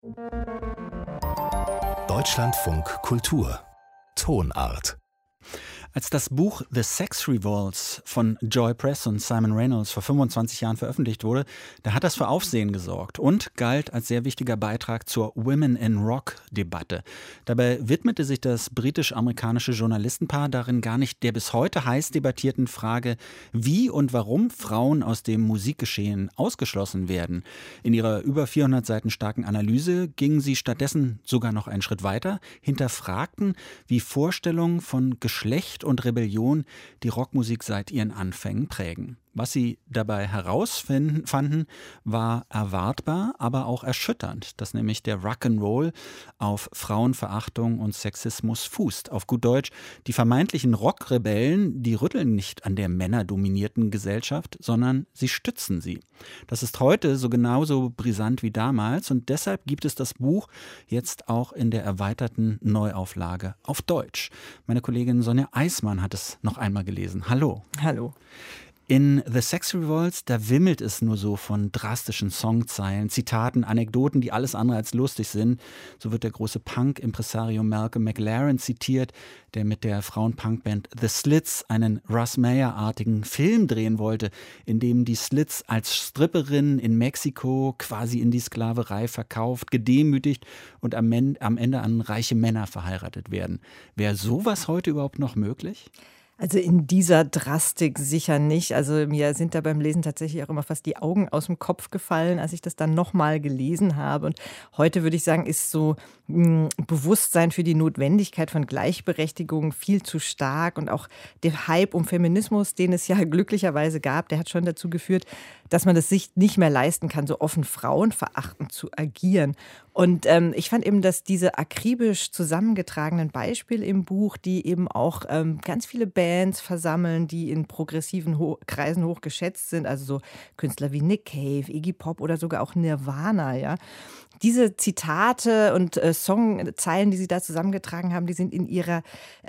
Deutschlandfunk Kultur Tonart. Als das Buch The Sex Revolts von Joy Press und Simon Reynolds vor 25 Jahren veröffentlicht wurde, da hat das für Aufsehen gesorgt und galt als sehr wichtiger Beitrag zur Women in Rock-Debatte. Dabei widmete sich das britisch-amerikanische Journalistenpaar darin gar nicht der bis heute heiß debattierten Frage, wie und warum Frauen aus dem Musikgeschehen ausgeschlossen werden. In ihrer über 400 Seiten starken Analyse gingen sie stattdessen sogar noch einen Schritt weiter, hinterfragten, wie Vorstellungen von Geschlecht und Rebellion die Rockmusik seit ihren Anfängen prägen. Was sie dabei herausfanden, war erwartbar, aber auch erschütternd, dass nämlich der Rock'n'Roll auf Frauenverachtung und Sexismus fußt. Auf gut Deutsch, die vermeintlichen Rockrebellen, die rütteln nicht an der männerdominierten Gesellschaft, sondern sie stützen sie. Das ist heute so genauso brisant wie damals und deshalb gibt es das Buch jetzt auch in der erweiterten Neuauflage auf Deutsch. Meine Kollegin Sonja Eismann hat es noch einmal gelesen. Hallo. Hallo. In The Sex Revolts, da wimmelt es nur so von drastischen Songzeilen, Zitaten, Anekdoten, die alles andere als lustig sind. So wird der große Punk-Impresario Malcolm McLaren zitiert, der mit der Frauen-Punk-Band The Slits einen Russ Meyer-artigen Film drehen wollte, in dem die Slits als Stripperin in Mexiko quasi in die Sklaverei verkauft, gedemütigt und am Ende an reiche Männer verheiratet werden. Wäre sowas heute überhaupt noch möglich? Also in dieser Drastik sicher nicht. Also mir sind da beim Lesen tatsächlich auch immer fast die Augen aus dem Kopf gefallen, als ich das dann nochmal gelesen habe. Und heute würde ich sagen, ist so Bewusstsein für die Notwendigkeit von Gleichberechtigung viel zu stark. Und auch der Hype um Feminismus, den es ja glücklicherweise gab, der hat schon dazu geführt, dass man das sich nicht mehr leisten kann, so offen frauenverachtend zu agieren. Und ich fand eben, dass diese akribisch zusammengetragenen Beispiele im Buch, die eben auch ganz viele Bands versammeln, die in progressiven Kreisen hoch geschätzt sind, also so Künstler wie Nick Cave, Iggy Pop oder sogar auch Nirvana, ja. Diese Zitate und Songzeilen, die sie da zusammengetragen haben, die sind in ihrer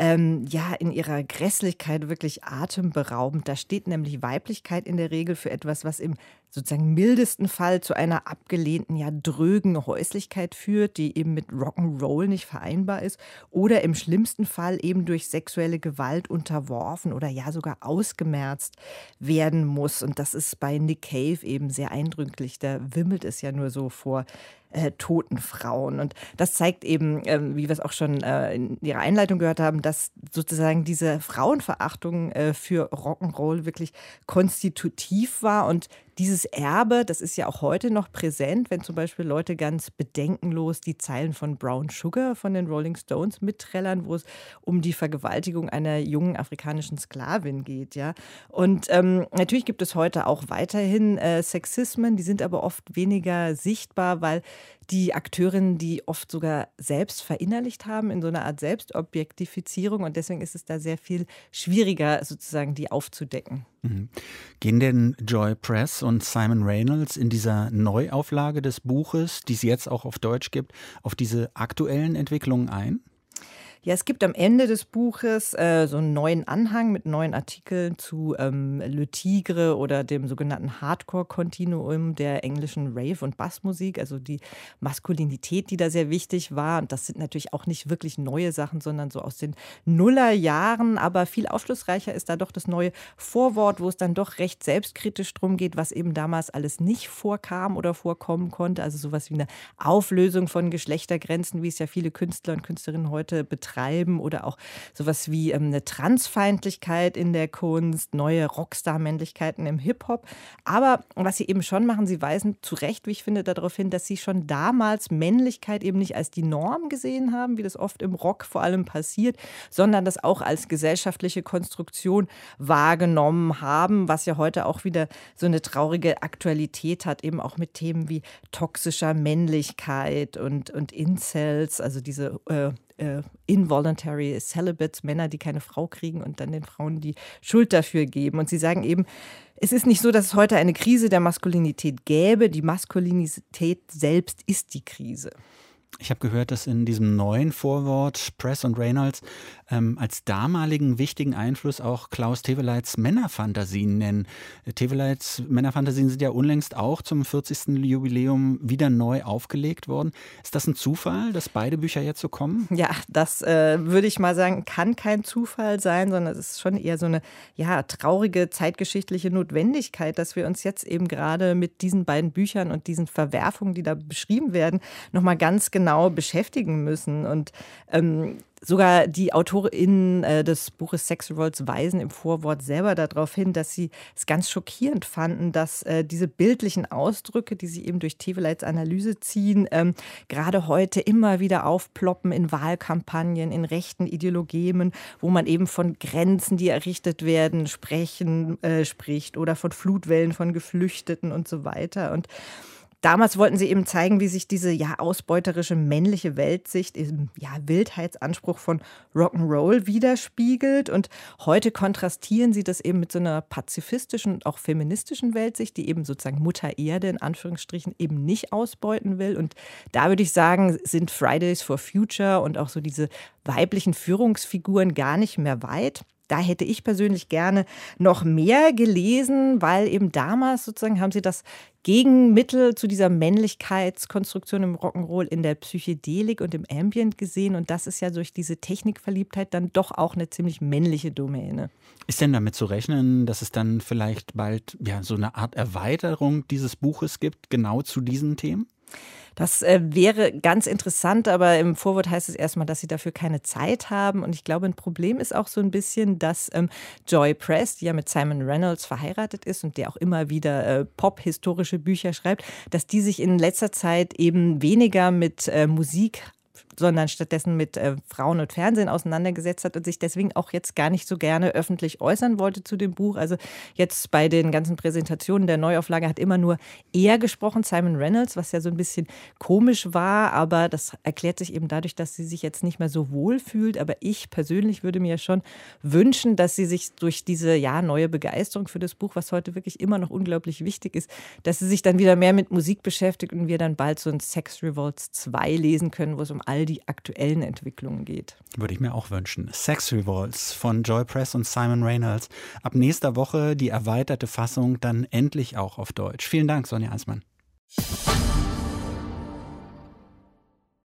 Grässlichkeit wirklich atemberaubend. Da steht nämlich Weiblichkeit in der Regel für etwas, was im sozusagen mildesten Fall zu einer abgelehnten, ja drögen Häuslichkeit führt, die eben mit Rock'n'Roll nicht vereinbar ist oder im schlimmsten Fall eben durch sexuelle Gewalt unterworfen oder ja sogar ausgemerzt werden muss. Und das ist bei Nick Cave eben sehr eindrücklich. Da wimmelt es ja nur so vor toten Frauen. Und das zeigt eben, wie wir es auch schon in Ihrer Einleitung gehört haben, dass sozusagen diese Frauenverachtung für Rock'n'Roll wirklich konstitutiv war. Und dieses Erbe, das ist ja auch heute noch präsent, wenn zum Beispiel Leute ganz bedenkenlos die Zeilen von Brown Sugar von den Rolling Stones mitträllern, wo es um die Vergewaltigung einer jungen afrikanischen Sklavin geht. Ja? Und natürlich gibt es heute auch weiterhin Sexismen, die sind aber oft weniger sichtbar, weil die Akteurinnen die oft sogar selbst verinnerlicht haben in so einer Art Selbstobjektifizierung und deswegen ist es da sehr viel schwieriger, sozusagen die aufzudecken. Mhm. Gehen denn Joy Press und Simon Reynolds in dieser Neuauflage des Buches, die es jetzt auch auf Deutsch gibt, auf diese aktuellen Entwicklungen ein? Ja, es gibt am Ende des Buches so einen neuen Anhang mit neuen Artikeln zu Le Tigre oder dem sogenannten Hardcore-Kontinuum der englischen Rave- und Bassmusik, also die Maskulinität, die da sehr wichtig war. Und das sind natürlich auch nicht wirklich neue Sachen, sondern so aus den Nullerjahren. Aber viel aufschlussreicher ist da doch das neue Vorwort, wo es dann doch recht selbstkritisch drum geht, was eben damals alles nicht vorkam oder vorkommen konnte. Also sowas wie eine Auflösung von Geschlechtergrenzen, wie es ja viele Künstler und Künstlerinnen heute betreiben oder auch sowas wie eine Transfeindlichkeit in der Kunst, neue Rockstar-Männlichkeiten im Hip-Hop. Aber was sie eben schon machen, sie weisen zu Recht, wie ich finde, darauf hin, dass sie schon damals Männlichkeit eben nicht als die Norm gesehen haben, wie das oft im Rock vor allem passiert, sondern das auch als gesellschaftliche Konstruktion wahrgenommen haben, was ja heute auch wieder so eine traurige Aktualität hat, eben auch mit Themen wie toxischer Männlichkeit und Incels, also diese involuntary celibates, Männer, die keine Frau kriegen und dann den Frauen die Schuld dafür geben. Und sie sagen eben, es ist nicht so, dass es heute eine Krise der Maskulinität gäbe. Die Maskulinität selbst ist die Krise. Ich habe gehört, dass in diesem neuen Vorwort Press und Reynolds als damaligen wichtigen Einfluss auch Klaus Teweleits Männerfantasien nennen. Teweleits Männerfantasien sind ja unlängst auch zum 40. Jubiläum wieder neu aufgelegt worden. Ist das ein Zufall, dass beide Bücher jetzt so kommen? Ja, das würde ich mal sagen, kann kein Zufall sein, sondern es ist schon eher so eine traurige zeitgeschichtliche Notwendigkeit, dass wir uns jetzt eben gerade mit diesen beiden Büchern und diesen Verwerfungen, die da beschrieben werden, nochmal ganz genau beschäftigen müssen. Und sogar die AutorInnen des Buches Sex Revolts weisen im Vorwort selber darauf hin, dass sie es ganz schockierend fanden, dass diese bildlichen Ausdrücke, die sie eben durch Teweleits Analyse ziehen, gerade heute immer wieder aufploppen in Wahlkampagnen, in rechten Ideologien, wo man eben von Grenzen, die errichtet werden, spricht oder von Flutwellen von Geflüchteten und so weiter. Und damals wollten sie eben zeigen, wie sich diese ausbeuterische männliche Weltsicht im Wildheitsanspruch von Rock'n'Roll widerspiegelt. Und heute kontrastieren sie das eben mit so einer pazifistischen und auch feministischen Weltsicht, die eben sozusagen Mutter Erde in Anführungsstrichen eben nicht ausbeuten will. Und da würde ich sagen, sind Fridays for Future und auch so diese weiblichen Führungsfiguren gar nicht mehr weit. Da hätte ich persönlich gerne noch mehr gelesen, weil eben damals sozusagen haben sie das Gegenmittel zu dieser Männlichkeitskonstruktion im Rock'n'Roll in der Psychedelik und im Ambient gesehen. Und das ist ja durch diese Technikverliebtheit dann doch auch eine ziemlich männliche Domäne. Ist denn damit zu rechnen, dass es dann vielleicht bald so eine Art Erweiterung dieses Buches gibt, genau zu diesen Themen? Das wäre ganz interessant, aber im Vorwort heißt es erstmal, dass sie dafür keine Zeit haben. Und ich glaube, ein Problem ist auch so ein bisschen, dass Joy Press, die ja mit Simon Reynolds verheiratet ist und der auch immer wieder pop-historische Bücher schreibt, dass die sich in letzter Zeit eben weniger mit Musik sondern stattdessen mit Frauen und Fernsehen auseinandergesetzt hat und sich deswegen auch jetzt gar nicht so gerne öffentlich äußern wollte zu dem Buch. Also jetzt bei den ganzen Präsentationen der Neuauflage hat immer nur er gesprochen, Simon Reynolds, was ja so ein bisschen komisch war, aber das erklärt sich eben dadurch, dass sie sich jetzt nicht mehr so wohl fühlt. Aber ich persönlich würde mir schon wünschen, dass sie sich durch diese neue Begeisterung für das Buch, was heute wirklich immer noch unglaublich wichtig ist, dass sie sich dann wieder mehr mit Musik beschäftigt und wir dann bald so ein Sex Revolts 2 lesen können, wo es um all die aktuellen Entwicklungen geht. Würde ich mir auch wünschen. Sex Revolts von Joy Press und Simon Reynolds. Ab nächster Woche die erweiterte Fassung dann endlich auch auf Deutsch. Vielen Dank, Sonja Aßmann.